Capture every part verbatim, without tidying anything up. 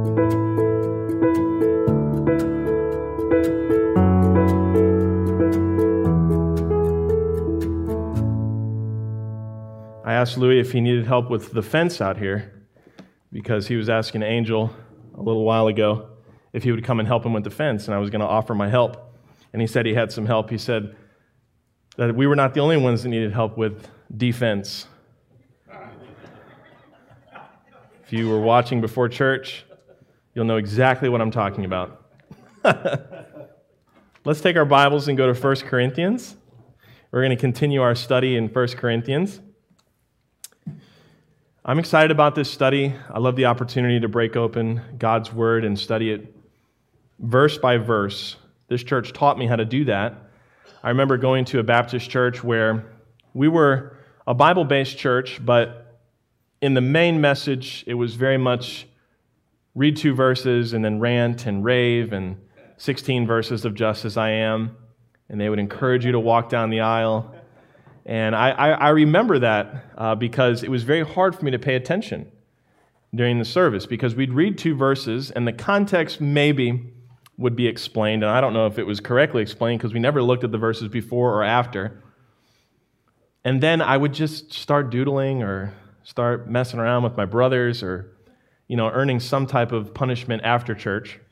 I asked Louis if he needed help with the fence out here because he was asking Angel a little while ago if he would come and help him with the fence, and I was going to offer my help. And he said he had some help. He said that we were not the only ones that needed help with defense. If you were watching before church, you'll know exactly what I'm talking about. Let's take our Bibles and go to First Corinthians. We're going to continue our study in First Corinthians. I'm excited about this study. I love the opportunity to break open God's Word and study it verse by verse. This church taught me how to do that. I remember going to a Baptist church where we were a Bible-based church, but in the main message, it was very much read two verses and then rant and rave and sixteen verses of just as I am, and they would encourage you to walk down the aisle. And I, I, I remember that uh, because it was very hard for me to pay attention during the service because we'd read two verses and the context maybe would be explained, and I don't know if it was correctly explained because we never looked at the verses before or after. And then I would just start doodling or start messing around with my brothers or, you know, earning some type of punishment after church.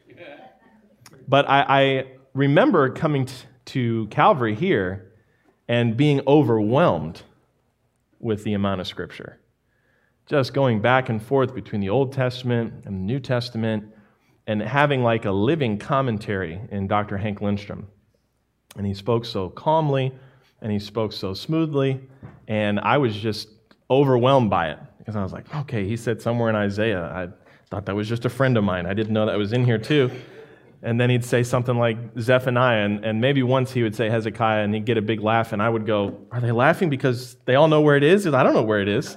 But I, I remember coming t- to Calvary here and being overwhelmed with the amount of Scripture. Just going back and forth between the Old Testament and the New Testament and having like a living commentary in Doctor Hank Lindstrom. And he spoke so calmly and he spoke so smoothly, and I was just overwhelmed by it because I was like, okay, he said somewhere in Isaiah. I thought that was just a friend of mine. I didn't know that was in here too. And then he'd say something like Zephaniah, and, and maybe once he would say Hezekiah, and he'd get a big laugh, and I would go, are they laughing because they all know where it is? I don't know where it is.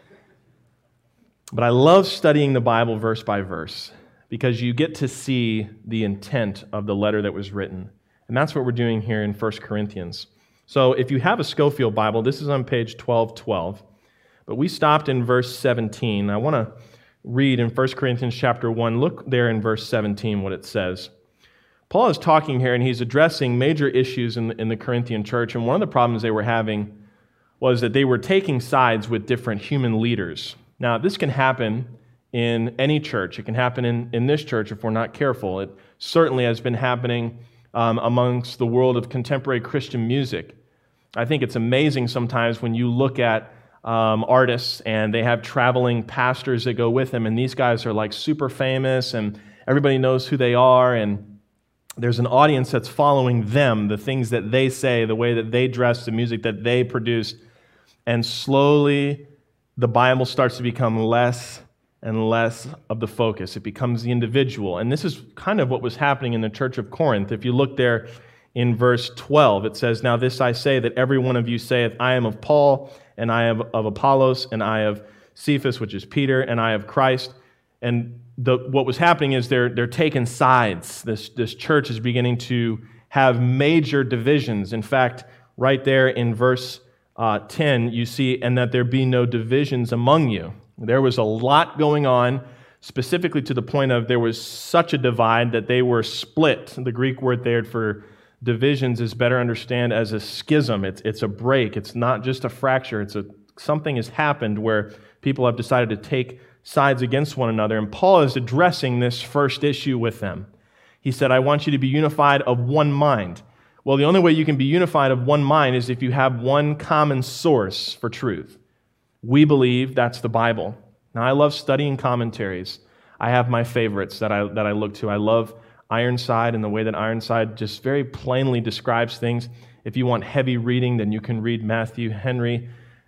But I love studying the Bible verse by verse because you get to see the intent of the letter that was written. And that's what we're doing here in First Corinthians. So if you have a Schofield Bible, this is on page twelve twelve. But we stopped in verse seventeen. I want to read in First Corinthians chapter one. Look there in verse seventeen what it says. Paul is talking here, and he's addressing major issues in the, in the Corinthian church, and one of the problems they were having was that they were taking sides with different human leaders. Now, this can happen in any church. It can happen in, in this church if we're not careful. It certainly has been happening um, amongst the world of contemporary Christian music. I think it's amazing sometimes when you look at Um, artists, and they have traveling pastors that go with them, and these guys are like super famous, and everybody knows who they are, and there's an audience that's following them, the things that they say, the way that they dress, the music that they produce, and slowly the Bible starts to become less and less of the focus. It becomes the individual, and this is kind of what was happening in the church of Corinth. If you look there in verse twelve, it says, "Now this I say, that every one of you saith, I am of Paul, and I am of Apollos, and I of Cephas," which is Peter, "and I of Christ." And the, what was happening is they're they're taking sides. This, this church is beginning to have major divisions. In fact, right there in verse uh, ten, you see, "And that there be no divisions among you." There was a lot going on, specifically to the point of there was such a divide that they were split. The Greek word there for divisions is better understand as a schism. It's it's a break. It's not just a fracture. It's a something has happened where people have decided to take sides against one another. And Paul is addressing this first issue with them. He said, "I want you to be unified of one mind." Well, the only way you can be unified of one mind is if you have one common source for truth. We believe that's the Bible. Now, I love studying commentaries. I have my favorites that I that I look to. I love Ironside and the way that Ironside just very plainly describes things. If you want heavy reading, then you can read Matthew Henry.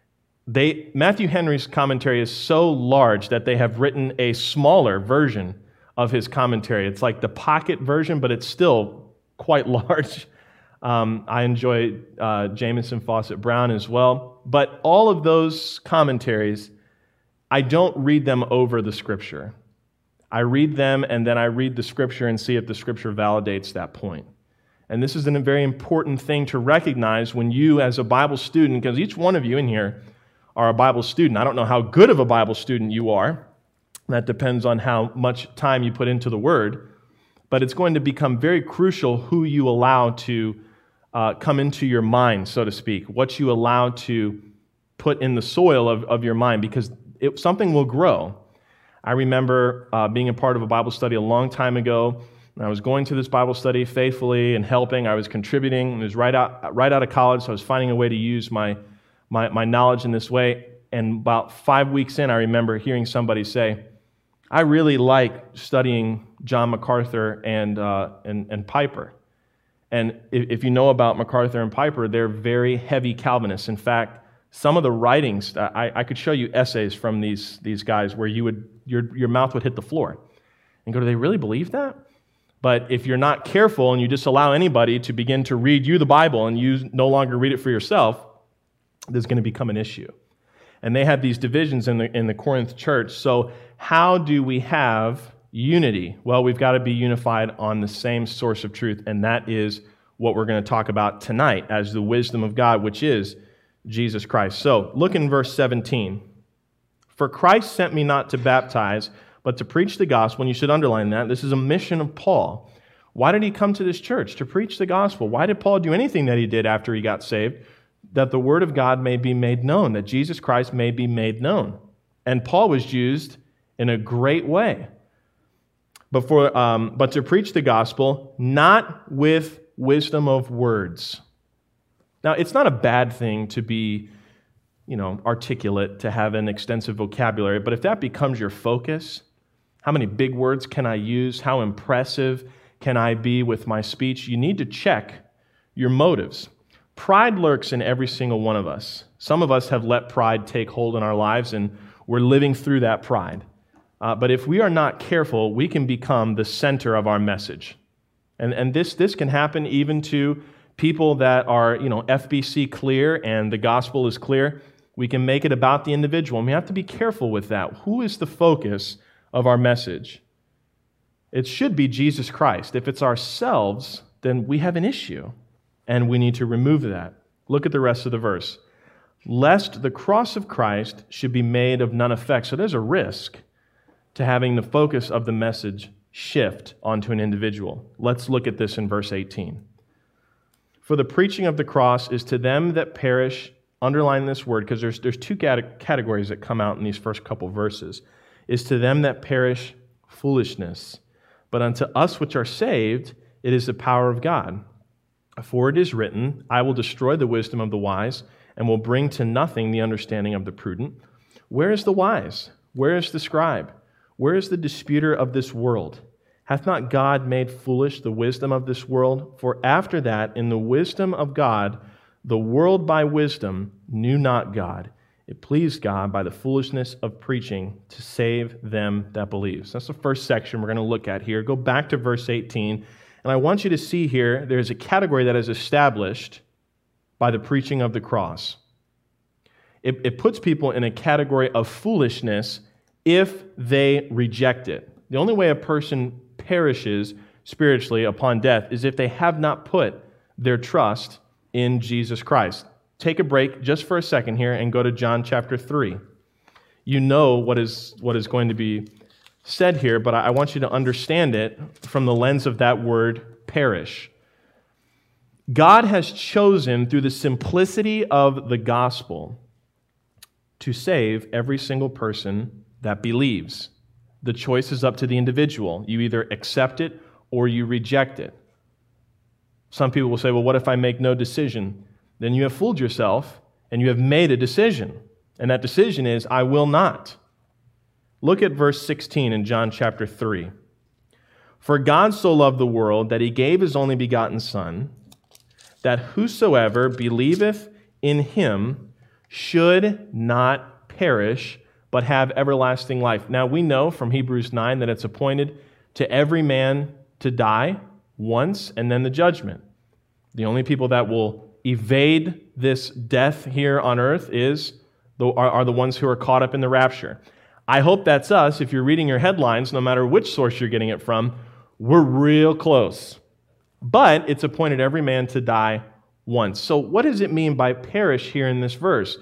They, Matthew Henry's commentary is so large that they have written a smaller version of his commentary. It's like the pocket version, but it's still quite large. Um, I enjoy uh, Jamieson Fawcett Brown as well. But all of those commentaries, I don't read them over the Scripture. I read them, and then I read the Scripture and see if the Scripture validates that point. And this is a very important thing to recognize when you, as a Bible student, because each one of you in here are a Bible student. I don't know how good of a Bible student you are, That depends on how much time you put into the Word. But it's going to become very crucial who you allow to uh, come into your mind, so to speak, what you allow to put in the soil of, of your mind, because it, something will grow. I remember uh, being a part of a Bible study a long time ago. I was going to this Bible study faithfully and helping. I was contributing. It was right out right out of college, so I was finding a way to use my, my, my knowledge in this way. And about five weeks in, I remember hearing somebody say, I really like studying John MacArthur and, uh, and, and Piper. And if, if you know about MacArthur and Piper, they're very heavy Calvinists. In fact, some of the writings, I, I could show you essays from these, these guys where you would your, your mouth would hit the floor and go, do they really believe that? But if you're not careful and you just allow anybody to begin to read you the Bible and you no longer read it for yourself, there's going to become an issue. And they had these divisions in the in the Corinth church. So how do we have unity? Well, we've got to be unified on the same source of truth, and that is what we're going to talk about tonight as the wisdom of God, which is Jesus Christ. So look in verse seventeen. For Christ sent me not to baptize, but to preach the gospel. And you should underline that. This is a mission of Paul. Why did he come to this church? To preach the gospel. Why did Paul do anything that he did after he got saved? That the word of God may be made known, that Jesus Christ may be made known. And Paul was used in a great way. But, for, um, but to preach the gospel, not with wisdom of words. Now, it's not a bad thing to be, you know, articulate, to have an extensive vocabulary, but if that becomes your focus, how many big words can I use? How impressive can I be with my speech? You need to check your motives. Pride lurks in every single one of us. Some of us have let pride take hold in our lives, and we're living through that pride. Uh, but if we are not careful, we can become the center of our message. And, and this, this can happen even to people that are, you know, F B C clear and the gospel is clear. We can make it about the individual, and we have to be careful with that. Who is the focus of our message? It should be Jesus Christ. If it's ourselves, then we have an issue, and we need to remove that. Look at the rest of the verse. Lest the cross of Christ should be made of none effect. So there's a risk to having the focus of the message shift onto an individual. Let's look at this in verse eighteen. For the preaching of the cross is to them that perish, underline this word because there's, there's two categories that come out in these first couple verses, is to them that perish foolishness. But unto us which are saved, it is the power of God. For it is written, I will destroy the wisdom of the wise, and will bring to nothing the understanding of the prudent. Where is the wise? Where is the scribe? Where is the disputer of this world? Hath not God made foolish the wisdom of this world? For after that, in the wisdom of God, the world by wisdom knew not God. It pleased God by the foolishness of preaching to save them that believe. So that's the first section we're going to look at here. Go back to verse eighteen. And I want you to see here, there's a category that is established by the preaching of the cross. It, it puts people in a category of foolishness if they reject it. The only way a person perishes spiritually upon death is if they have not put their trust in Jesus Christ. Take a break just for a second here and go to John chapter three. You know what is, what is going to be said here, but I want you to understand it from the lens of that word, perish. God has chosen through the simplicity of the gospel to save every single person that believes. The choice is up to the individual. You either accept it or you reject it. Some people will say, well, what if I make no decision? Then you have fooled yourself and you have made a decision. And that decision is, I will not. Look at verse sixteen in John chapter three. For God so loved the world that he gave his only begotten Son, that whosoever believeth in him should not perish, but have everlasting life. Now we know from Hebrews nine that it's appointed to every man to die once and then the judgment. The only people that will evade this death here on earth is the, are, are the ones who are caught up in the rapture. I hope that's us. If you're reading your headlines, no matter which source you're getting it from, we're real close. But it's appointed every man to die once. So what does it mean by perish here in this verse?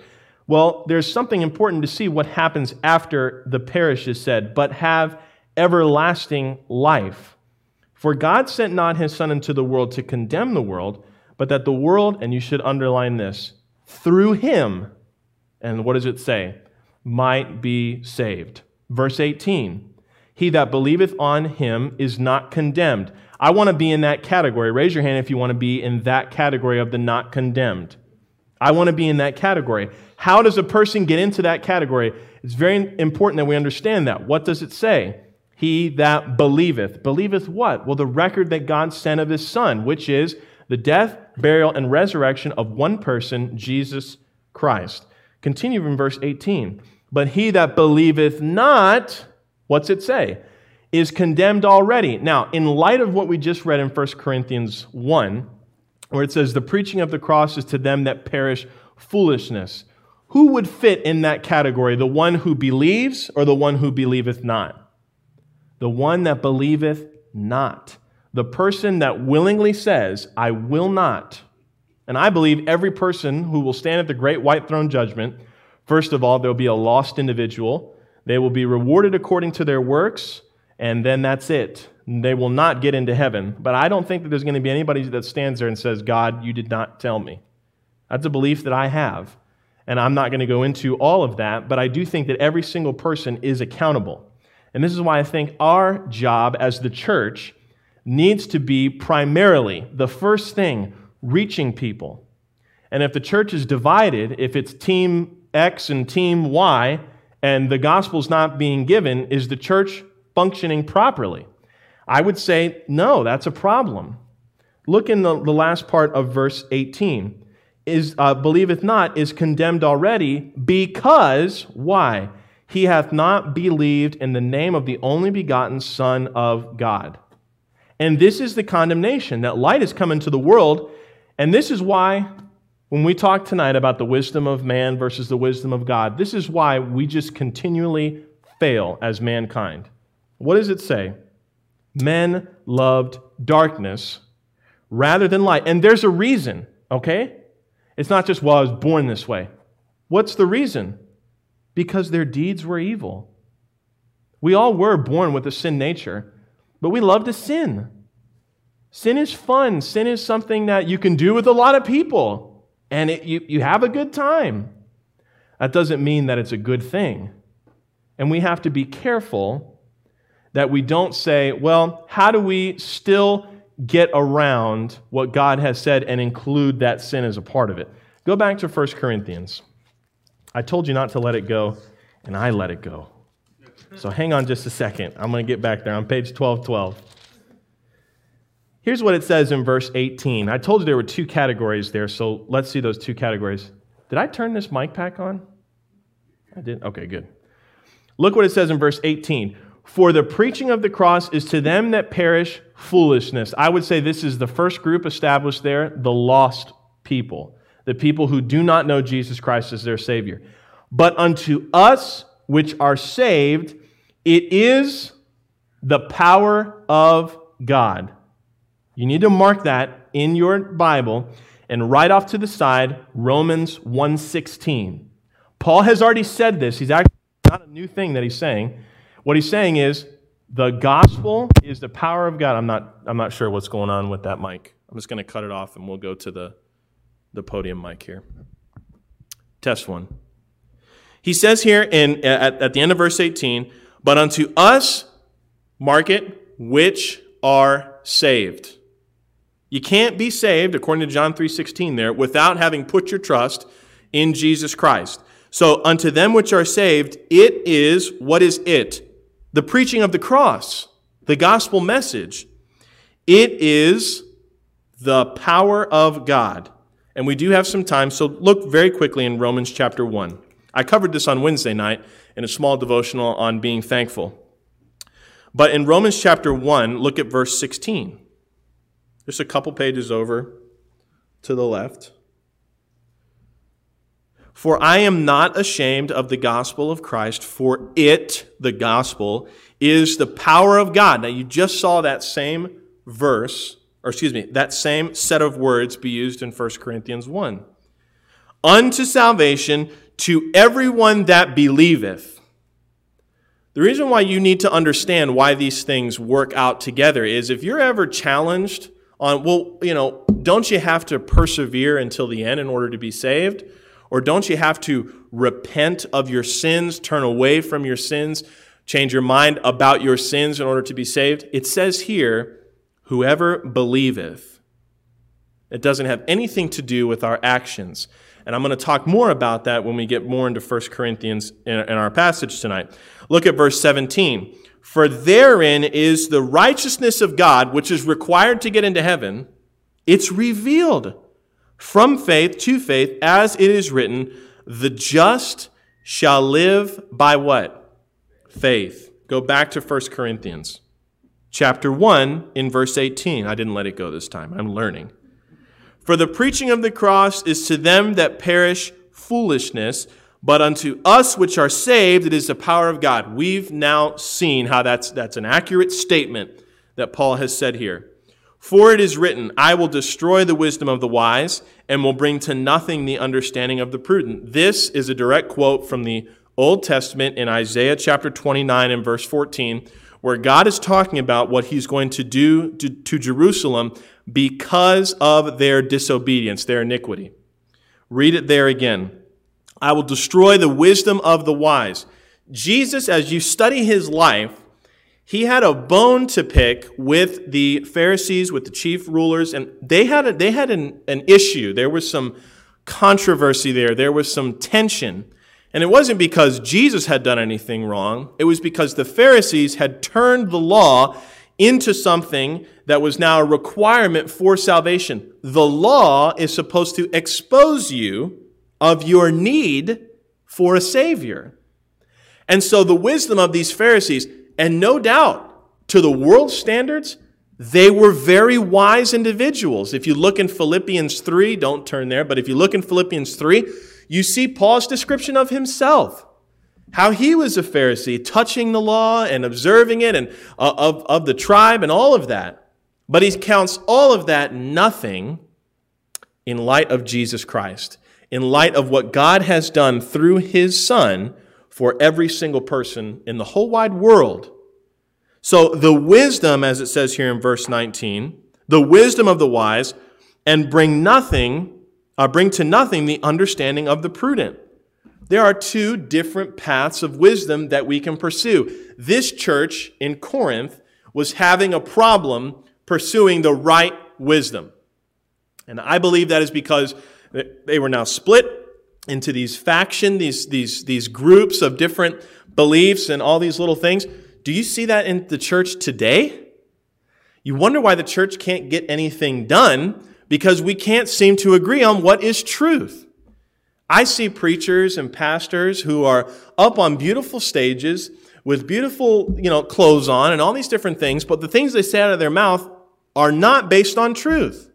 Well, there's something important to see what happens after the perish is said, but have everlasting life. For God sent not his Son into the world to condemn the world, but that the world, and you should underline this, through him, and what does it say? Might be saved. Verse eighteen, he that believeth on him is not condemned. I want to be in that category. Raise your hand if you want to be in that category of the not condemned. I want to be in that category. How does a person get into that category? It's very important that we understand that. What does it say? He that believeth. Believeth what? Well, the record that God sent of his Son, which is the death, burial, and resurrection of one person, Jesus Christ. Continue in verse eighteen. But he that believeth not, what's it say? Is condemned already. Now, in light of what we just read in First Corinthians one, where it says, the preaching of the cross is to them that perish foolishness. Who would fit in that category? The one who believes or the one who believeth not? The one that believeth not. The person that willingly says, I will not. And I believe every person who will stand at the great white throne judgment, first of all, there will be a lost individual. They will be rewarded according to their works, and then that's it. They will not get into heaven. But I don't think that there's going to be anybody that stands there and says, God, you did not tell me. That's a belief that I have. And I'm not going to go into all of that, but I do think that every single person is accountable. And this is why I think our job as the church needs to be primarily, the first thing, reaching people. And if the church is divided, if it's team X and team Y, and the gospel's not being given, is the church functioning properly? I would say, no, that's a problem. Look in the, the last part of verse eighteen. Is uh, believeth not, is condemned already, because, why? He hath not believed in the name of the only begotten Son of God. And this is the condemnation, that light has come into the world, and this is why, when we talk tonight about the wisdom of man versus the wisdom of God, this is why we just continually fail as mankind. What does it say? Men loved darkness rather than light. And there's a reason, okay? It's not just, well, I was born this way. What's the reason? Because their deeds were evil. We all were born with a sin nature, but we love to sin. Sin is fun. Sin is something that you can do with a lot of people, and it, you, you have a good time. That doesn't mean that it's a good thing. And we have to be careful that we don't say, well, how do we still get around what God has said and include that sin as a part of it? Go back to First Corinthians. I told you not to let it go, and I let it go. So hang on just a second. I'm going to get back there on page twelve twelve. Here's what it says in verse eighteen. I told you there were two categories there, so let's see those two categories. Did I turn this mic pack on? I did? Okay, good. Look what it says in verse eighteen. For the preaching of the cross is to them that perish foolishness. I would say this is the first group established there, the lost people, the people who do not know Jesus Christ as their Savior. But unto us which are saved, it is the power of God. You need to mark that in your Bible and write off to the side Romans one sixteen. Paul has already said this. He's actually not a new thing that he's saying. What he's saying is, the gospel is the power of God. I'm not, I'm not sure what's going on with that mic. I'm just going to cut it off and we'll go to the, the podium mic here. Test one. He says here in at, at the end of verse eighteen, but unto us, mark it, which are saved. You can't be saved, according to John three sixteen there, without having put your trust in Jesus Christ. So unto them which are saved, it is, what is it? The preaching of the cross, the gospel message. It is the power of God. And we do have some time, so look very quickly in Romans chapter one. I covered this on Wednesday night in a small devotional on being thankful. But in Romans chapter one, look at verse sixteen. Just a couple pages over to the left. For I am not ashamed of the gospel of Christ, for it, the gospel, is the power of God. Now you just saw that same verse, or excuse me, that same set of words be used in First Corinthians one. Unto salvation to everyone that believeth. The reason why you need to understand why these things work out together is if you're ever challenged on, well, you know, don't you have to persevere until the end in order to be saved? Or don't you have to repent of your sins, turn away from your sins, change your mind about your sins in order to be saved? It says here, whoever believeth. It doesn't have anything to do with our actions. And I'm going to talk more about that when we get more into First Corinthians in our passage tonight. Look at verse seventeen. For therein is the righteousness of God, which is required to get into heaven. It's revealed from faith to faith, as it is written, the just shall live by what? Faith. Go back to First Corinthians chapter one in verse eighteen. I didn't let it go this time. I'm learning. For the preaching of the cross is to them that perish foolishness, but unto us which are saved, it is the power of God. We've now seen how that's, that's an accurate statement that Paul has said here. For it is written, I will destroy the wisdom of the wise and will bring to nothing the understanding of the prudent. This is a direct quote from the Old Testament in Isaiah chapter twenty-nine and verse fourteen, where God is talking about what he's going to do to, to Jerusalem because of their disobedience, their iniquity. Read it there again. I will destroy the wisdom of the wise. Jesus, as you study his life, he had a bone to pick with the Pharisees, with the chief rulers, and they had a, they had an, an issue. There was some controversy there. There was some tension. And it wasn't because Jesus had done anything wrong. It was because the Pharisees had turned the law into something that was now a requirement for salvation. The law is supposed to expose you of your need for a Savior. And so the wisdom of these Pharisees, and no doubt, to the world's standards, they were very wise individuals. If you look in Philippians three, don't turn there, but if you look in Philippians three, you see Paul's description of himself. How he was a Pharisee, touching the law and observing it, and uh, of, of the tribe and all of that. But he counts all of that nothing in light of Jesus Christ, in light of what God has done through his Son for every single person in the whole wide world. So the wisdom, as it says here in verse nineteen, the wisdom of the wise, and bring nothing, uh, bring to nothing the understanding of the prudent. There are two different paths of wisdom that we can pursue. This church in Corinth was having a problem pursuing the right wisdom. And I believe that is because they were now split into these factions, these, these, these groups of different beliefs and all these little things. Do you see that in the church today? You wonder why the church can't get anything done, because we can't seem to agree on what is truth. I see preachers and pastors who are up on beautiful stages with beautiful, you know, clothes on and all these different things, but the things they say out of their mouth are not based on truth.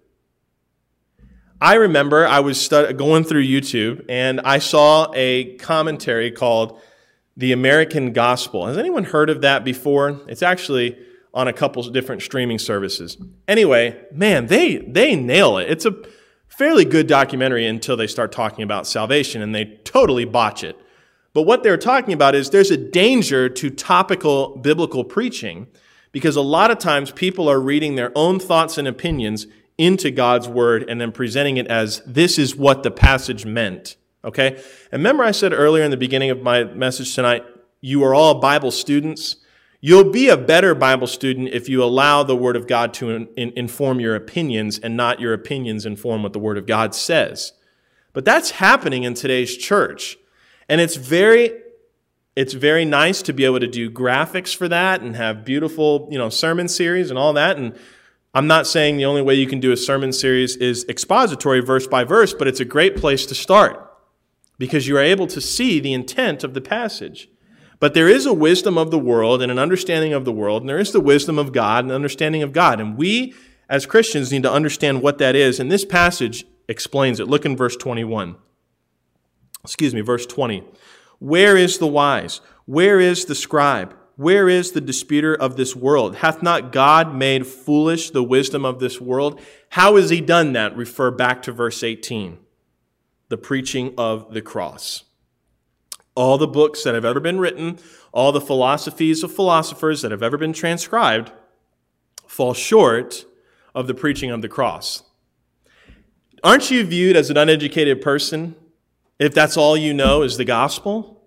I remember I was stud- going through YouTube and I saw a commentary called The American Gospel. Has anyone heard of that before? It's actually on a couple of different streaming services. Anyway, man, they they nail it. It's a fairly good documentary until they start talking about salvation, and they totally botch it. But what they're talking about is there's a danger to topical biblical preaching, because a lot of times people are reading their own thoughts and opinions into God's word and then presenting it as this is what the passage meant. Okay? And remember I said earlier in the beginning of my message tonight, you are all Bible students. You'll be a better Bible student if you allow the Word of God to in, in, inform your opinions and not your opinions inform what the Word of God says. But that's happening in today's church. And it's very, it's very nice to be able to do graphics for that and have beautiful, you know, sermon series and all that. And I'm not saying the only way you can do a sermon series is expository verse by verse, but it's a great place to start because you are able to see the intent of the passage. But there is a wisdom of the world and an understanding of the world, and there is the wisdom of God and understanding of God. And we, as Christians, need to understand what that is. And this passage explains it. Look in verse twenty-one. Excuse me, verse twenty. Where is the wise? Where is the scribe? Where is the disputer of this world? Hath not God made foolish the wisdom of this world? How has he done that? Refer back to verse eighteen. The preaching of the cross. All the books that have ever been written, all the philosophies of philosophers that have ever been transcribed fall short of the preaching of the cross. Aren't you viewed as an uneducated person if that's all you know is the gospel?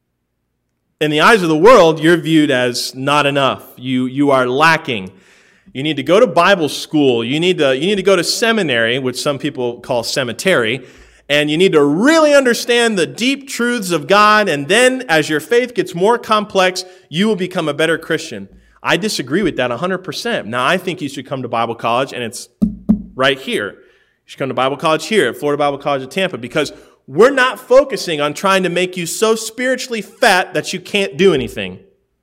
In the eyes of the world, you're viewed as not enough. You, you are lacking. You need to go to Bible school. You need to, you need to go to seminary, which some people call cemetery, and you need to really understand the deep truths of God, and then as your faith gets more complex, you will become a better Christian. I disagree with that one hundred percent. Now, I think you should come to Bible college, and it's right here. You should come to Bible college here at Florida Bible College of Tampa, because we're not focusing on trying to make you so spiritually fat that you can't do anything.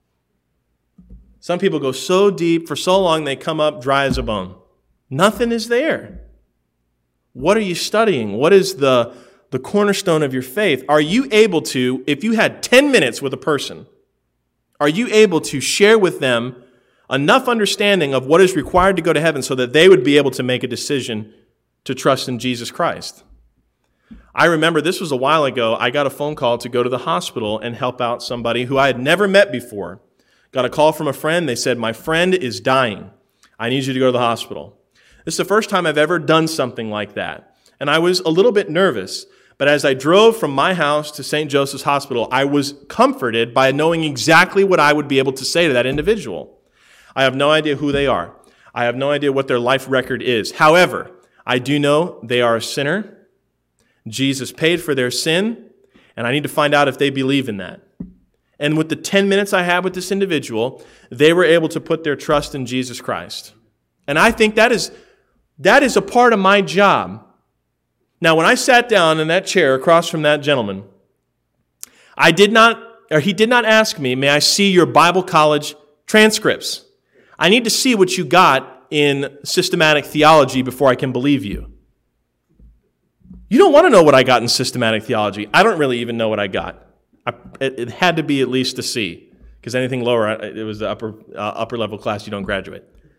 Some people go so deep for so long they come up dry as a bone. Nothing is there. What are you studying? What is the, the cornerstone of your faith? Are you able to, if you had ten minutes with a person, are you able to share with them enough understanding of what is required to go to heaven so that they would be able to make a decision to trust in Jesus Christ? I remember this was a while ago. I got a phone call to go to the hospital and help out somebody who I had never met before. Got a call from a friend. They said, my friend is dying. I need you to go to the hospital. This is the first time I've ever done something like that. And I was a little bit nervous. But as I drove from my house to Saint Joseph's Hospital, I was comforted by knowing exactly what I would be able to say to that individual. I have no idea who they are. I have no idea what their life record is. However, I do know they are a sinner. Jesus paid for their sin, and I need to find out if they believe in that. And with the ten minutes I had with this individual, they were able to put their trust in Jesus Christ. And I think that is, that is a part of my job. Now, when I sat down in that chair across from that gentleman, I did not, or he did not ask me, may I see your Bible college transcripts? I need to see what you got in systematic theology before I can believe you. You don't want to know what I got in systematic theology. I don't really even know what I got. I, it, it had to be at least a C, because anything lower, it was the upper, uh, upper level class, you don't graduate.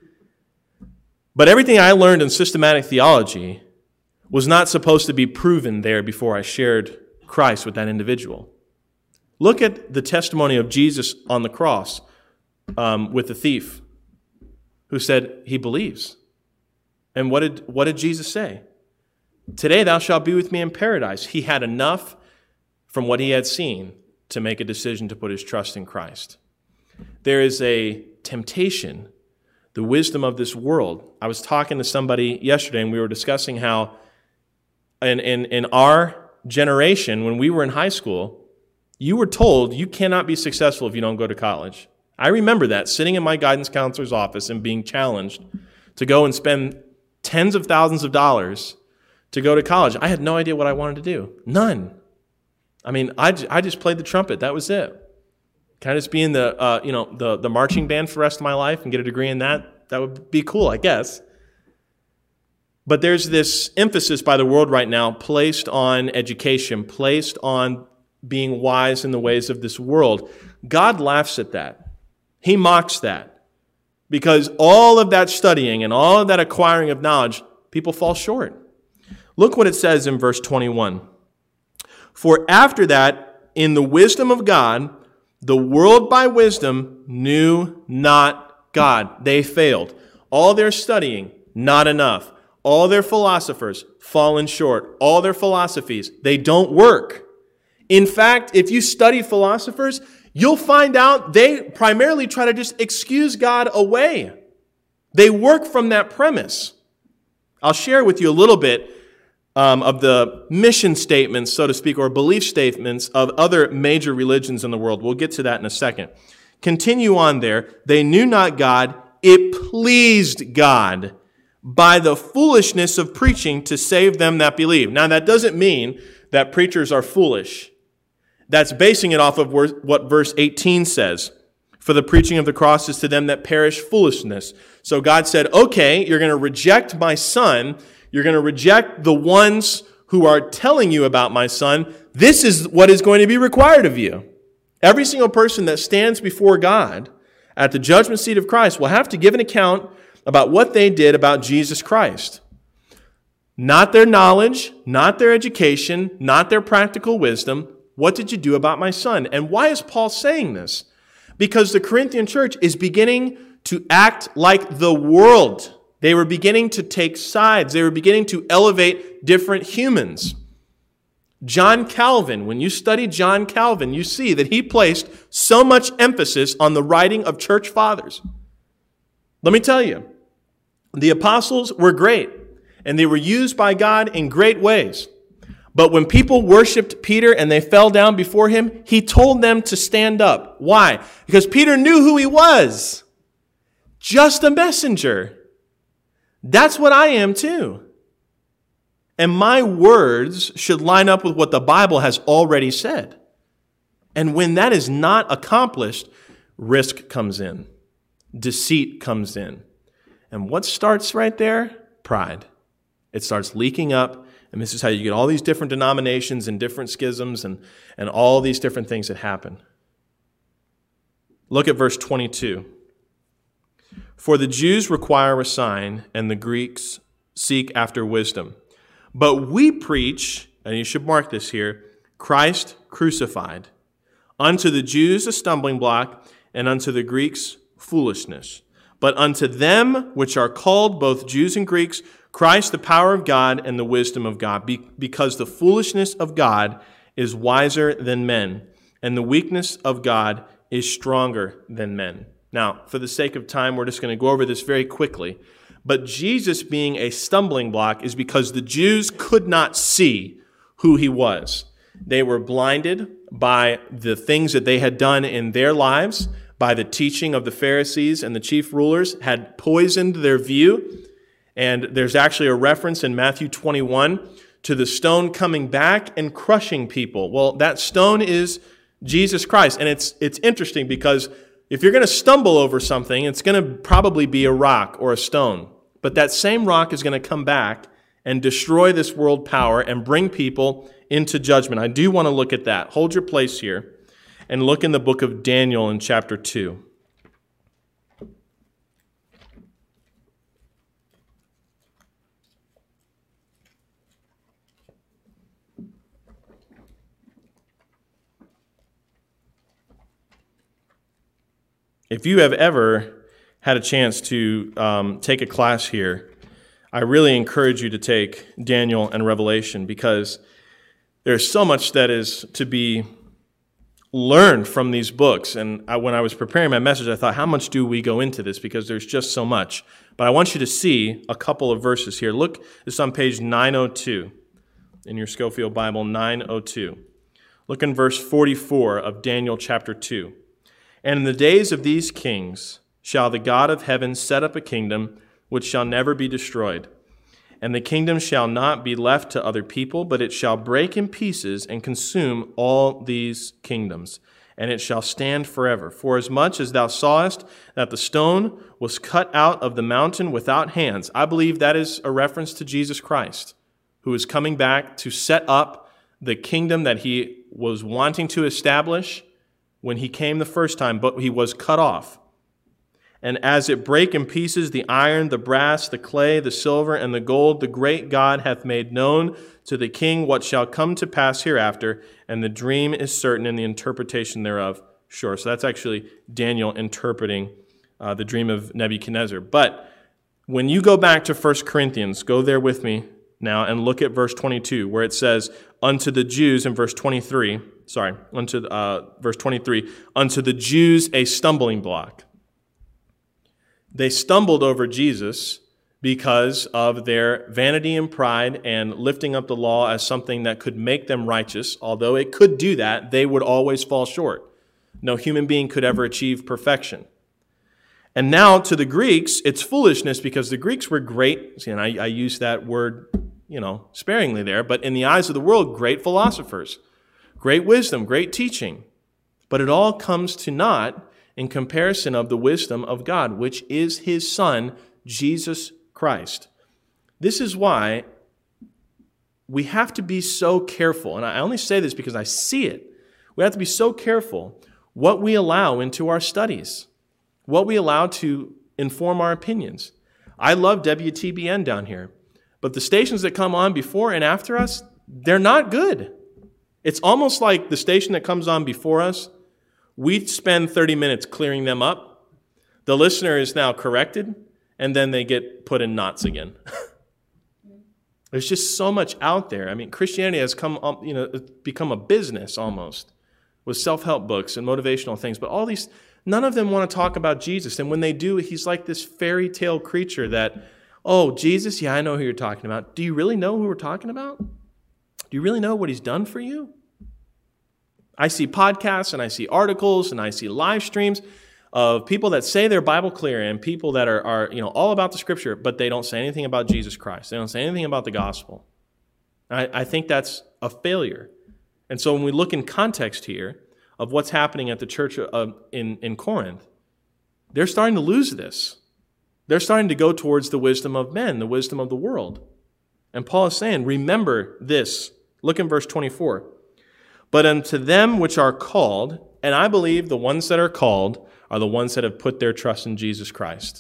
But everything I learned in systematic theology was not supposed to be proven there before I shared Christ with that individual. Look at the testimony of Jesus on the cross um, with the thief who said he believes. And what did, what did Jesus say? Today thou shalt be with me in paradise. He had enough from what he had seen to make a decision to put his trust in Christ. There is a temptation, the wisdom of this world. I was talking to somebody yesterday, and we were discussing how in, in, in our generation, when we were in high school, you were told you cannot be successful if you don't go to college. I remember that, sitting in my guidance counselor's office and being challenged to go and spend tens of thousands of dollars to go to college. I had no idea what I wanted to do. None. I mean, I, I just played the trumpet. That was it. Can I just be in the, uh, you know, the, the marching band for the rest of my life and get a degree in that? That would be cool, I guess. But there's this emphasis by the world right now placed on education, placed on being wise in the ways of this world. God laughs at that. He mocks that. Because all of that studying and all of that acquiring of knowledge, people fall short. Look what it says in verse twenty-one. For after that, in the wisdom of God, the world by wisdom knew not God. They failed. All their studying, not enough. All their philosophers, fallen short. All their philosophies, they don't work. In fact, if you study philosophers, you'll find out they primarily try to just excuse God away. They work from that premise. I'll share with you a little bit um, of the mission statements, so to speak, or belief statements of other major religions in the world. We'll get to that in a second. Continue on there. They knew not God. It pleased God by the foolishness of preaching to save them that believe. Now, that doesn't mean that preachers are foolish. That's basing it off of what verse eighteen says. For the preaching of the cross is to them that perish foolishness. So God said, okay, you're going to reject my son. You're going to reject the ones who are telling you about my son. This is what is going to be required of you. Every single person that stands before God at the judgment seat of Christ will have to give an account about what they did about Jesus Christ. Not their knowledge, not their education, not their practical wisdom, what did you do about my son? And why is Paul saying this? Because the Corinthian church is beginning to act like the world. They were beginning to take sides. They were beginning to elevate different humans. John Calvin, when you study John Calvin, you see that he placed so much emphasis on the writing of church fathers. Let me tell you, the apostles were great, and they were used by God in great ways. But when people worshiped Peter and they fell down before him, he told them to stand up. Why? Because Peter knew who he was. Just a messenger. That's what I am too. And my words should line up with what the Bible has already said. And when that is not accomplished, risk comes in. Deceit comes in. And what starts right there? Pride. It starts leaking up. And this is how you get all these different denominations and different schisms and, and all these different things that happen. Look at verse twenty-two. For the Jews require a sign, and the Greeks seek after wisdom. But we preach, and you should mark this here, Christ crucified. Unto the Jews a stumbling block, and unto the Greeks foolishness. But unto them which are called, both Jews and Greeks, Christ the power of God and the wisdom of God. Be- because the foolishness of God is wiser than men, and the weakness of God is stronger than men. Now, for the sake of time, we're just going to go over this very quickly. But Jesus being a stumbling block is because the Jews could not see who he was. They were blinded by the things that they had done in their lives, by the teaching of the Pharisees and the chief rulers had poisoned their view. And there's actually a reference in Matthew twenty-one to the stone coming back and crushing people. Well, that stone is Jesus Christ. And it's it's interesting because if you're going to stumble over something, it's going to probably be a rock or a stone. But that same rock is going to come back and destroy this world power and bring people into judgment. I do want to look at that. Hold your place here and look in the book of Daniel in chapter two. If you have ever had a chance to um, take a class here, I really encourage you to take Daniel and Revelation because there's so much that is to be learned from these books. And I, when I was preparing my message, I thought, how much do we go into this? Because there's just so much. But I want you to see a couple of verses here. Look, it's on page nine oh two in your Scofield Bible, nine oh two. Look in verse forty-four of Daniel chapter two. And in the days of these kings shall the God of heaven set up a kingdom which shall never be destroyed. And the kingdom shall not be left to other people, but it shall break in pieces and consume all these kingdoms. And it shall stand forever. For as much as thou sawest that the stone was cut out of the mountain without hands, I believe that is a reference to Jesus Christ, who is coming back to set up the kingdom that he was wanting to establish when he came the first time, but he was cut off. And as it brake in pieces the iron, the brass, the clay, the silver, and the gold, the great God hath made known to the king what shall come to pass hereafter, and the dream is certain, and the interpretation thereof sure. So that's actually Daniel interpreting uh, the dream of Nebuchadnezzar. But when you go back to First Corinthians, go there with me now and look at verse twenty-two, where it says, unto the Jews, in verse twenty-three, sorry, unto uh, verse twenty-three, unto the Jews a stumbling block. They stumbled over Jesus because of their vanity and pride and lifting up the law as something that could make them righteous. Although it could do that, they would always fall short. No human being could ever achieve perfection. And now to the Greeks, it's foolishness because the Greeks were great, and I, I use that word, you know, sparingly there, but in the eyes of the world, great philosophers, great wisdom, great teaching. But it all comes to naught in comparison of the wisdom of God, which is his Son, Jesus Christ. This is why we have to be so careful, and I only say this because I see it. We have to be so careful what we allow into our studies, what we allow to inform our opinions. I love W T B N down here, but the stations that come on before and after us, they're not good. It's almost like the station that comes on before us, we spend thirty minutes clearing them up. The listener is now corrected, and then they get put in knots again. There's just so much out there. I mean, Christianity has come, up, you know, become a business almost with self-help books and motivational things. But all these, none of them want to talk about Jesus. And when they do, he's like this fairy tale creature that, oh, Jesus, yeah, I know who you're talking about. Do you really know who we're talking about? Do you really know what he's done for you? I see podcasts and I see articles and I see live streams of people that say they're Bible clear and people that are, are, you know, all about the Scripture, but they don't say anything about Jesus Christ. They don't say anything about the gospel. I, I think that's a failure. And so when we look in context here of what's happening at the church of, in, in Corinth, they're starting to lose this. They're starting to go towards the wisdom of men, the wisdom of the world. And Paul is saying, remember this. Look in verse twenty-four. But unto them which are called, and I believe the ones that are called are the ones that have put their trust in Jesus Christ.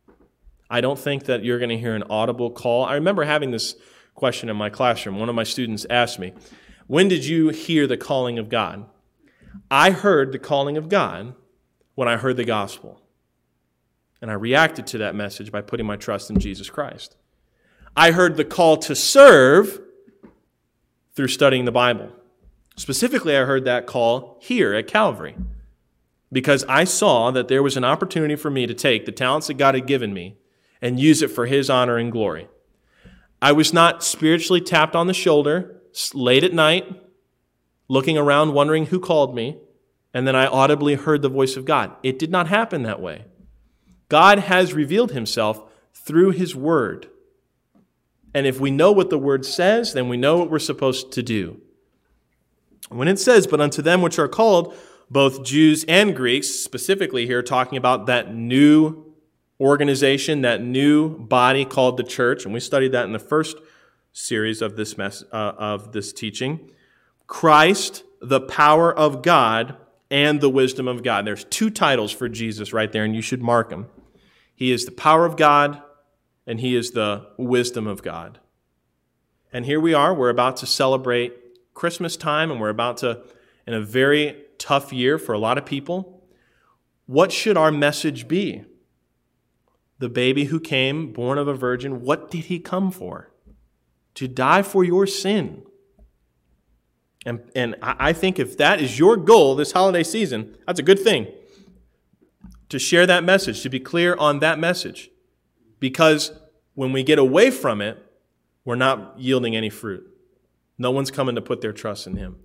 I don't think that you're going to hear an audible call. I remember having this question in my classroom. One of my students asked me, when did you hear the calling of God? I heard the calling of God when I heard the gospel. And I reacted to that message by putting my trust in Jesus Christ. I heard the call to serve through studying the Bible. Specifically, I heard that call here at Calvary because I saw that there was an opportunity for me to take the talents that God had given me and use it for His honor and glory. I was not spiritually tapped on the shoulder late at night, looking around, wondering who called me, and then I audibly heard the voice of God. It did not happen that way. God has revealed Himself through His Word. And if we know what the Word says, then we know what we're supposed to do. When it says, but unto them which are called, both Jews and Greeks, specifically here talking about that new organization, that new body called the church, and we studied that in the first series of this mess, uh, of this teaching. Christ, the power of God, and the wisdom of God. There's two titles for Jesus right there, and you should mark them. He is the power of God, and He is the wisdom of God. And here we are, we're about to celebrate Christmas time, and we're about to, in a very tough year for a lot of people. What should our message be? The baby who came, born of a virgin, what did He come for? To die for your sin. And, and I think if that is your goal this holiday season, that's a good thing. To share that message, to be clear on that message. Because when we get away from it, we're not yielding any fruit. No one's coming to put their trust in Him.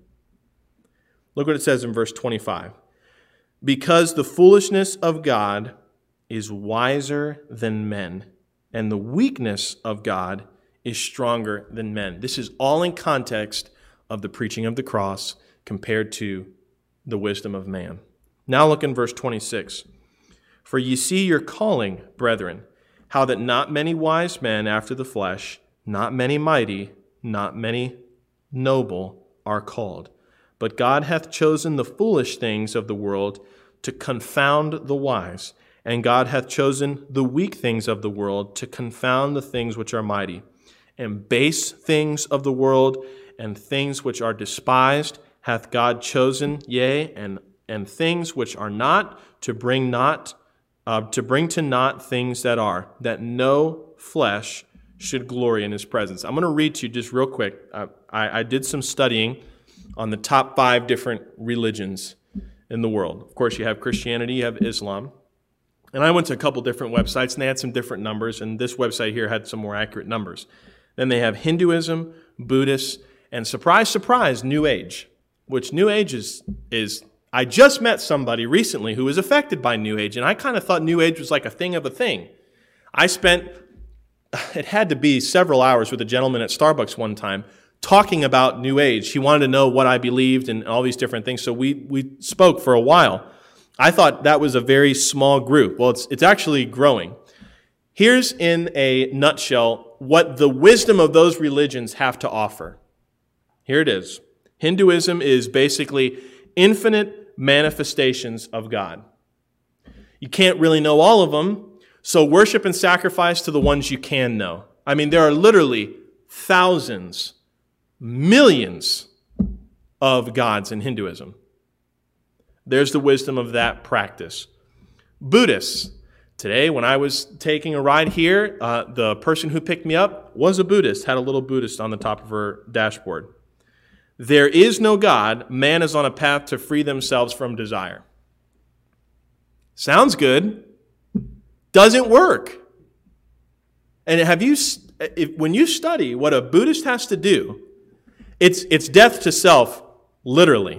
Look what it says in verse twenty-five. Because the foolishness of God is wiser than men, and the weakness of God is stronger than men. This is all in context of the preaching of the cross compared to the wisdom of man. Now look in verse twenty-six. For ye see your calling, brethren, how that not many wise men after the flesh, not many mighty, not many noble are called. But God hath chosen the foolish things of the world to confound the wise, and God hath chosen the weak things of the world to confound the things which are mighty, and base things of the world and things which are despised hath God chosen, yea, and, and things which are not, to bring not uh, to bring to naught things that are, that no flesh should glory in His presence. I'm going to read to you just real quick. Uh, I, I did some studying on the top five different religions in the world. Of course, you have Christianity, you have Islam. And I went to a couple different websites, and they had some different numbers, and this website here had some more accurate numbers. Then they have Hinduism, Buddhist, and surprise, surprise, New Age, which New Age is, is I just met somebody recently who was affected by New Age, and I kind of thought New Age was like a thing of a thing. I spent, it had to be several hours with a gentleman at Starbucks one time talking about New Age. He wanted to know what I believed and all these different things, so we, we spoke for a while. I thought that was a very small group. Well, it's, it's actually growing. Here's in a nutshell what the wisdom of those religions have to offer. Here it is. Hinduism is basically infinite manifestations of God. You can't really know all of them, so worship and sacrifice to the ones you can know. I mean, there are literally thousands, millions of gods in Hinduism. There's the wisdom of that practice. Buddhists. Today, when I was taking a ride here, uh, the person who picked me up was a Buddhist, had a little Buddhist on the top of her dashboard. There is no God. Man is on a path to free themselves from desire. Sounds good. Doesn't work. And have you, if, when you study what a Buddhist has to do, it's, it's death to self, literally.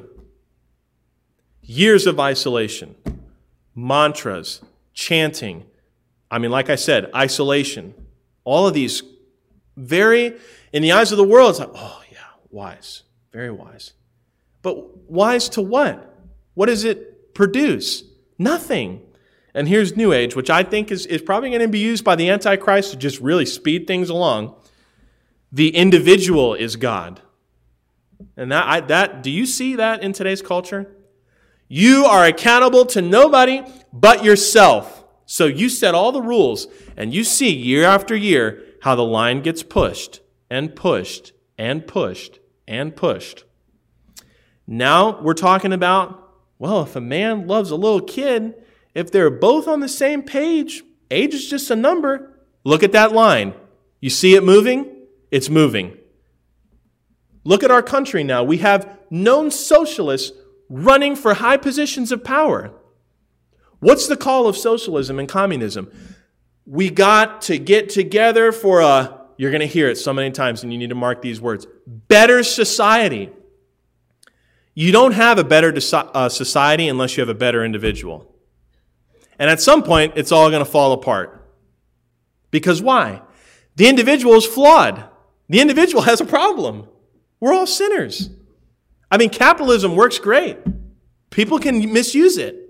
Years of isolation, mantras, chanting. I mean, like I said, isolation. All of these very, in the eyes of the world, it's like, oh yeah, wise, very wise. But wise to what? What does it produce? Nothing. And here's New Age, which I think is, is probably going to be used by the Antichrist to just really speed things along. The individual is God. And that, I, that, do you see that in today's culture? You are accountable to nobody but yourself. So you set all the rules, and you see year after year how the line gets pushed and pushed and pushed and pushed. Now we're talking about, well, if a man loves a little kid, if they're both on the same page, age is just a number. Look at that line. You see it moving? It's moving. Look at our country now. We have known socialists running for high positions of power. What's the call of socialism and communism? We got to get together for a, you're going to hear it so many times and you need to mark these words, better society. You don't have a better society unless you have a better individual. And at some point, it's all going to fall apart. Because why? The individual is flawed. The individual has a problem. We're all sinners. I mean, capitalism works great. People can misuse it.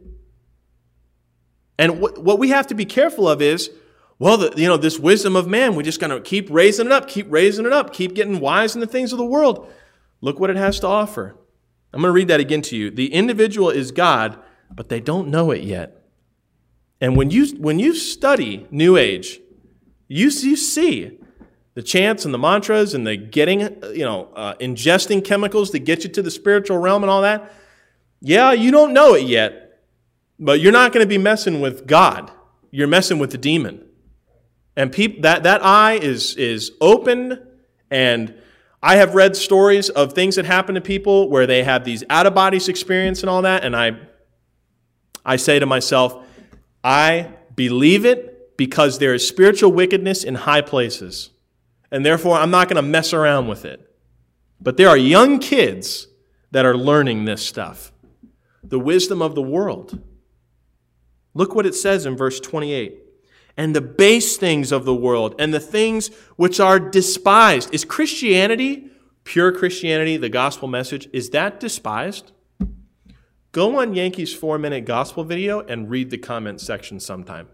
And wh- what we have to be careful of is, well, the, you know, this wisdom of man, we're just going to keep raising it up, keep raising it up, keep getting wise in the things of the world. Look what it has to offer. I'm going to read that again to you. The individual is God, but they don't know it yet. And when you when you study New Age, you, you see the chants and the mantras and the getting, you know, uh, ingesting chemicals to get you to the spiritual realm and all that. Yeah, you don't know it yet, but you're not going to be messing with God. You're messing with the demon. And peop- that, that eye is, is open, and I have read stories of things that happen to people where they have these out-of-body experience and all that, and I, I say to myself, I believe it because there is spiritual wickedness in high places. And therefore, I'm not going to mess around with it. But there are young kids that are learning this stuff. The wisdom of the world. Look what it says in verse twenty-eight. And the base things of the world and the things which are despised. Is Christianity, pure Christianity, the gospel message, is that despised? Go on Yankees four-minute gospel video and read the comment section sometime.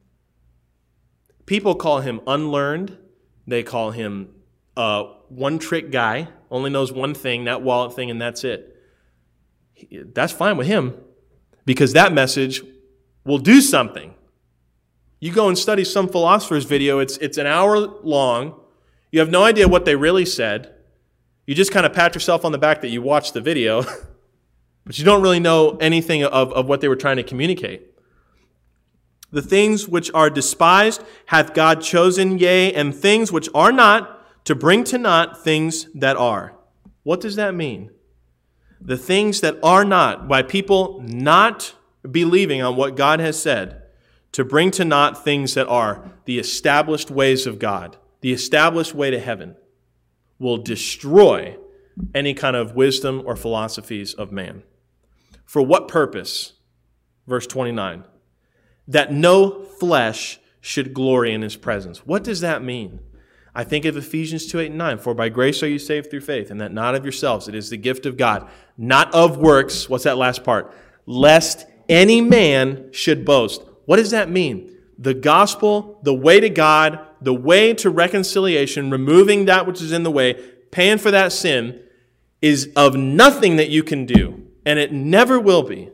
People call him unlearned. They call him a one-trick guy, only knows one thing, that wallet thing, and that's it. That's fine with him because that message will do something. You go and study some philosopher's video, it's, it's an hour long. You have no idea what they really said. You just kind of pat yourself on the back that you watched the video, but you don't really know anything of, of what they were trying to communicate. The things which are despised hath God chosen, yea, and things which are not, to bring to naught things that are. What does that mean? The things that are not, by people not believing on what God has said, to bring to naught things that are, the established ways of God, the established way to heaven, will destroy any kind of wisdom or philosophies of man. For what purpose? Verse twenty-nine. That no flesh should glory in his presence. What does that mean? I think of Ephesians two, eight, and nine. For by grace are you saved through faith, and that not of yourselves. It is the gift of God, not of works. What's that last part? Lest any man should boast. What does that mean? The gospel, the way to God, the way to reconciliation, removing that which is in the way, paying for that sin, is of nothing that you can do, and it never will be.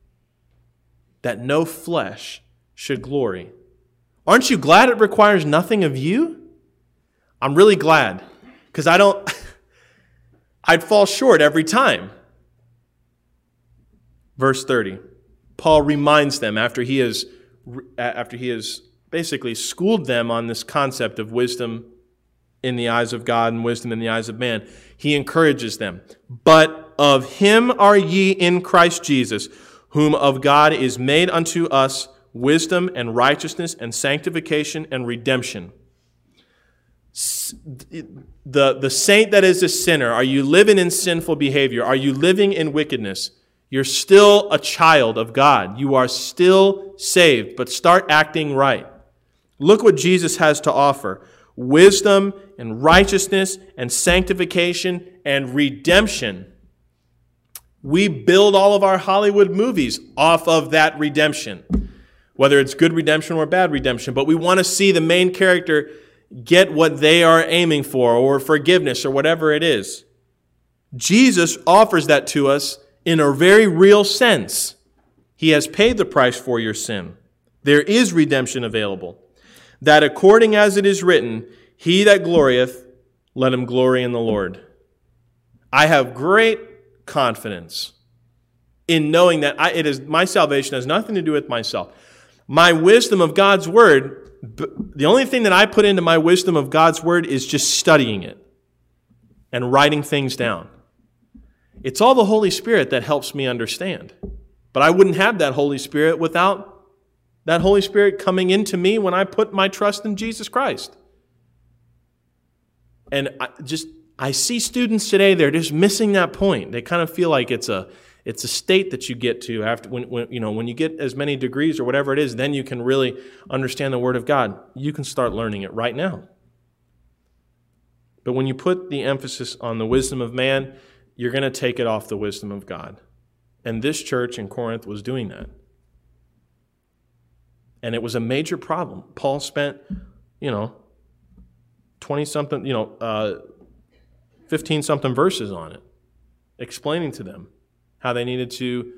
That no flesh should glory. Aren't you glad it requires nothing of you? I'm really glad, because I don't, I'd fall short every time. Verse thirty, Paul reminds them after he has, after he has basically schooled them on this concept of wisdom in the eyes of God and wisdom in the eyes of man. He encourages them. But of him are ye in Christ Jesus, whom of God is made unto us wisdom and righteousness and sanctification and redemption. The, the saint that is a sinner, are you living in sinful behavior? Are you living in wickedness? You're still a child of God. You are still saved, but start acting right. Look what Jesus has to offer. Wisdom and righteousness and sanctification and redemption. We build all of our Hollywood movies off of that redemption, whether it's good redemption or bad redemption, but we want to see the main character get what they are aiming for, or forgiveness, or whatever it is. Jesus offers that to us in a very real sense. He has paid the price for your sin. There is redemption available. That according as it is written, he that glorieth, let him glory in the Lord. I have great confidence in knowing that I, it is my salvation has nothing to do with myself. My wisdom of God's word, the only thing that I put into my wisdom of God's word is just studying it and writing things down. It's all the Holy Spirit that helps me understand. But I wouldn't have that Holy Spirit without that Holy Spirit coming into me when I put my trust in Jesus Christ. And I just I see students today, they're just missing that point. They kind of feel like it's a it's a state that you get to after when, when you know when you get as many degrees or whatever it is, then you can really understand the Word of God. You can start learning it right now. But when you put the emphasis on the wisdom of man, you're going to take it off the wisdom of God. And this church in Corinth was doing that. And it was a major problem. Paul spent, you know, twenty-something, you know, uh, fifteen-something verses on it, explaining to them how they needed to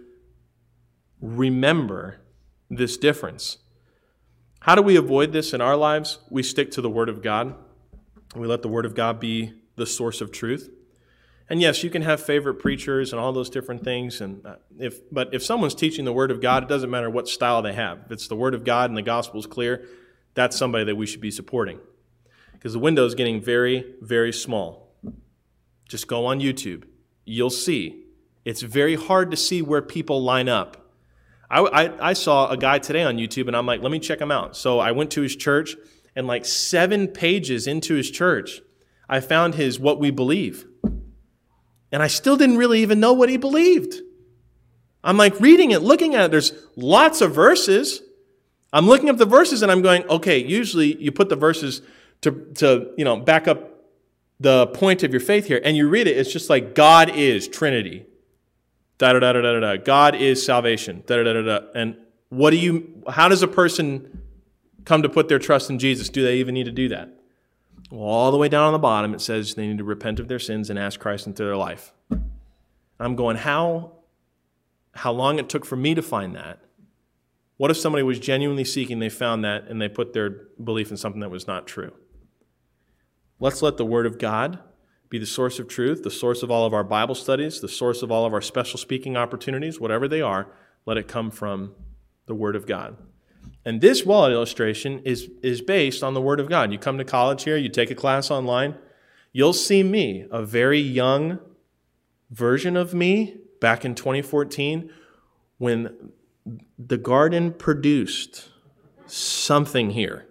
remember this difference. How do we avoid this in our lives? We stick to the Word of God. We let the Word of God be the source of truth. And yes, you can have favorite preachers and all those different things. And if, but if someone's teaching the Word of God, it doesn't matter what style they have. If it's the Word of God and the gospel is clear, that's somebody that we should be supporting. Because the window is getting very, very small. Just go on YouTube. You'll see. It's very hard to see where people line up. I, I, I saw a guy today on YouTube, and I'm like, let me check him out. So I went to his church, and like seven pages into his church, I found his What We Believe. And I still didn't really even know what he believed. I'm like reading it, looking at it. There's lots of verses. I'm looking up the verses and I'm going, okay, usually you put the verses to, to you know, back up the point of your faith here. And you read it, it's just like God is Trinity. Da da da da da da. God is salvation. Da da da da da. And what do you, how does a person come to put their trust in Jesus? Do they even need to do that? Well, all the way down on the bottom, it says they need to repent of their sins and ask Christ into their life. I'm going, how, how long it took for me to find that? What if somebody was genuinely seeking, they found that, and they put their belief in something that was not true? Let's let the Word of God be the source of truth, the source of all of our Bible studies, the source of all of our special speaking opportunities, whatever they are, let it come from the Word of God. And this wallet illustration is, is based on the Word of God. You come to college here, you take a class online, you'll see me, a very young version of me back in twenty fourteen when the garden produced something here.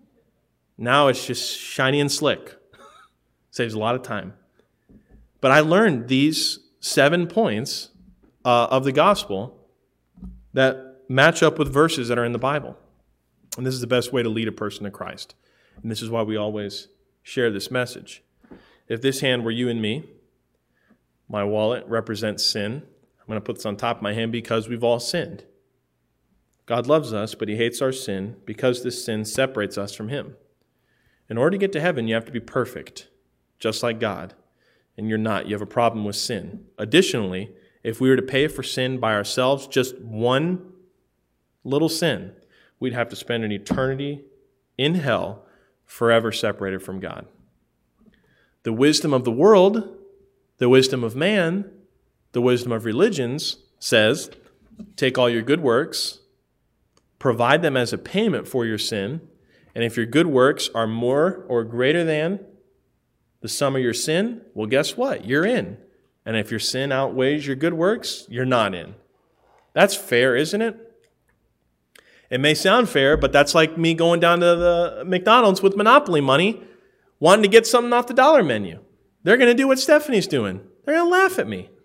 Now it's just shiny and slick. Saves a lot of time. But I learned these seven points uh, of the gospel that match up with verses that are in the Bible. And this is the best way to lead a person to Christ. And this is why we always share this message. If this hand were you and me, my wallet represents sin. I'm going to put this on top of my hand because we've all sinned. God loves us, but He hates our sin because this sin separates us from Him. In order to get to heaven, you have to be perfect, just like God. And you're not. You have a problem with sin. Additionally, if we were to pay for sin by ourselves, just one little sin, we'd have to spend an eternity in hell, forever separated from God. The wisdom of the world The wisdom of man, the wisdom of religions, says, take all your good works, provide them as a payment for your sin, and if your good works are more or greater than the sum of your sin, well, guess what? You're in. And if your sin outweighs your good works, you're not in. That's fair, isn't it? It may sound fair, but that's like me going down to the McDonald's with Monopoly money, wanting to get something off the dollar menu. They're going to do what Stephanie's doing. They're going to laugh at me.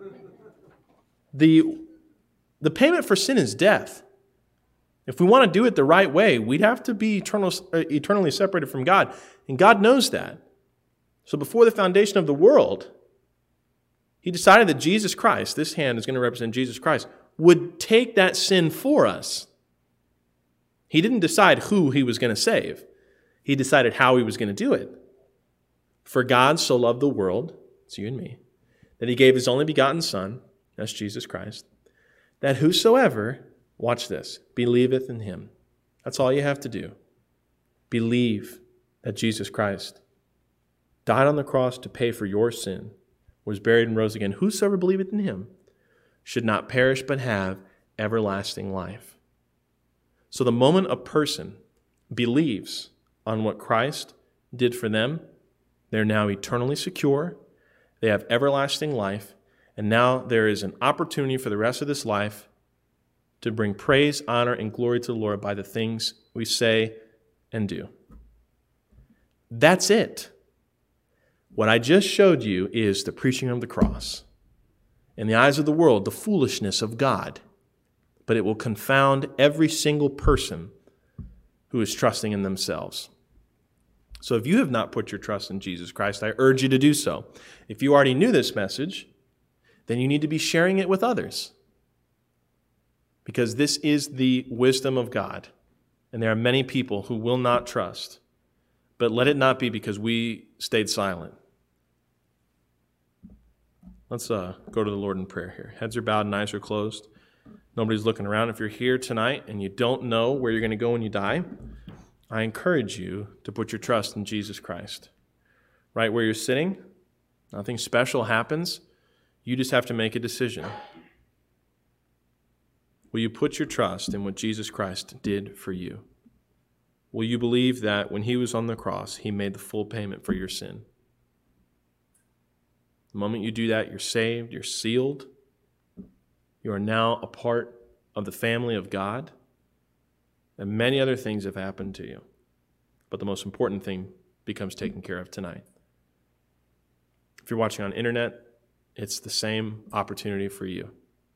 The, the payment for sin is death. If we want to do it the right way, we'd have to be eternal, eternally separated from God. And God knows that. So before the foundation of the world, he decided that Jesus Christ, this hand is going to represent Jesus Christ, would take that sin for us. He didn't decide who he was going to save. He decided how he was going to do it. For God so loved the world, it's you and me, that he gave his only begotten Son, that's Jesus Christ, that whosoever, watch this, believeth in him. That's all you have to do. Believe that Jesus Christ died on the cross to pay for your sin, was buried and rose again. Whosoever believeth in him should not perish but have everlasting life. So the moment a person believes on what Christ did for them, they're now eternally secure, they have everlasting life, and now there is an opportunity for the rest of this life to bring praise, honor, and glory to the Lord by the things we say and do. That's it. What I just showed you is the preaching of the cross. In the eyes of the world, the foolishness of God. But it will confound every single person who is trusting in themselves. So if you have not put your trust in Jesus Christ, I urge you to do so. If you already knew this message, then you need to be sharing it with others. Because this is the wisdom of God. And there are many people who will not trust. But let it not be because we stayed silent. Let's uh, go to the Lord in prayer here. Heads are bowed and eyes are closed. Nobody's looking around. If you're here tonight and you don't know where you're going to go when you die, I encourage you to put your trust in Jesus Christ. Right where you're sitting, nothing special happens. You just have to make a decision. Will you put your trust in what Jesus Christ did for you? Will you believe that when he was on the cross, he made the full payment for your sin? The moment you do that, you're saved, you're sealed. You are now a part of the family of God. And many other things have happened to you. But the most important thing becomes taken care of tonight. If you're watching on internet, it's the same opportunity for you.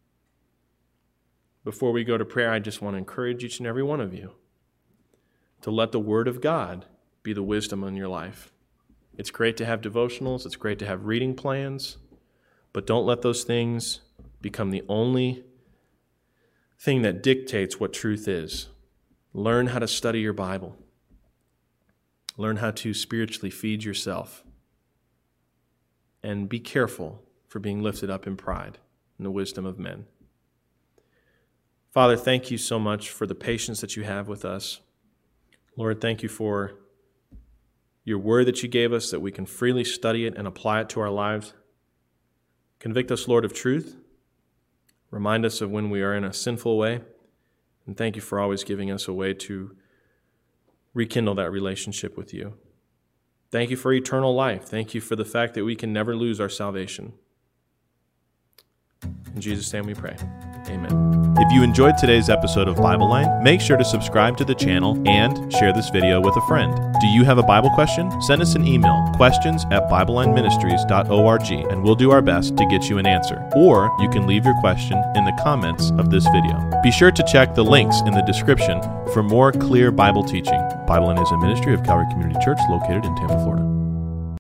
Before we go to prayer, I just want to encourage each and every one of you to let the Word of God be the wisdom in your life. It's great to have devotionals. It's great to have reading plans. But don't let those things become the only thing that dictates what truth is. Learn how to study your Bible. Learn how to spiritually feed yourself. And be careful for being lifted up in pride and the wisdom of men. Father, thank you so much for the patience that you have with us. Lord, thank you for your word that you gave us, that we can freely study it and apply it to our lives. Convict us, Lord, of truth. Remind us of when we are in a sinful way. And thank you for always giving us a way to rekindle that relationship with you. Thank you for eternal life. Thank you for the fact that we can never lose our salvation. In Jesus' name we pray. Amen. If you enjoyed today's episode of Bible Line, make sure to subscribe to the channel and share this video with a friend. Do you have a Bible question? Send us an email, questions at bible line ministries dot org, and we'll do our best to get you an answer. Or you can leave your question in the comments of this video. Be sure to check the links in the description for more clear Bible teaching. Bible Line is a ministry of Calvary Community Church located in Tampa, Florida.